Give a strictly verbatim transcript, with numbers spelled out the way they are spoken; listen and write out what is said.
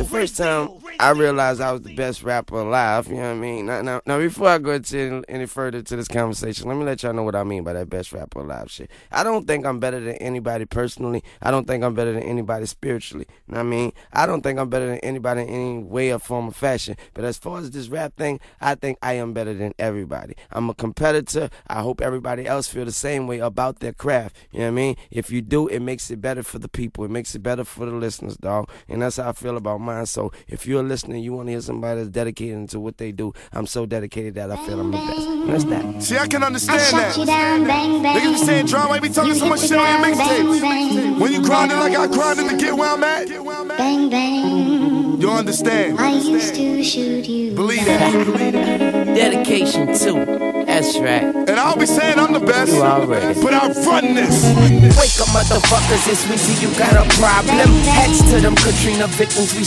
the first time I realized I was the best rapper alive. You know what I mean? Now, now, now before I go into any further to this conversation, let me let y'all know what I mean by that best rapper alive shit. I don't think I'm better than anybody personally. I don't think I'm better than anybody spiritually. You know what I mean? I don't think I'm better than anybody in any way or form or fashion. But as far as this rap thing, I think I am better than everybody. I'm a competitor. I hope everybody else feel the same way about their craft. You know what I mean? If you do, it makes it better for the people. It makes it better for the listeners, dog. And that's how I feel about mine. So if you're listening, you want to hear somebody that's dedicated to what they do, I'm so dedicated that I feel I'm the best. And that's that. See, I can understand that. Niggas be saying drama, ain't be talking so much shit on your mixtapes. When you grinding like I grinding to get where I'm at, bang bang, you understand. I used to shoot you. Believe that. Dedication too. That's right. And I'll be saying I'm the best, You already. but I run this. Wake up, motherfuckers, it's Weezy, you got a problem. Heads to them Katrina victims, we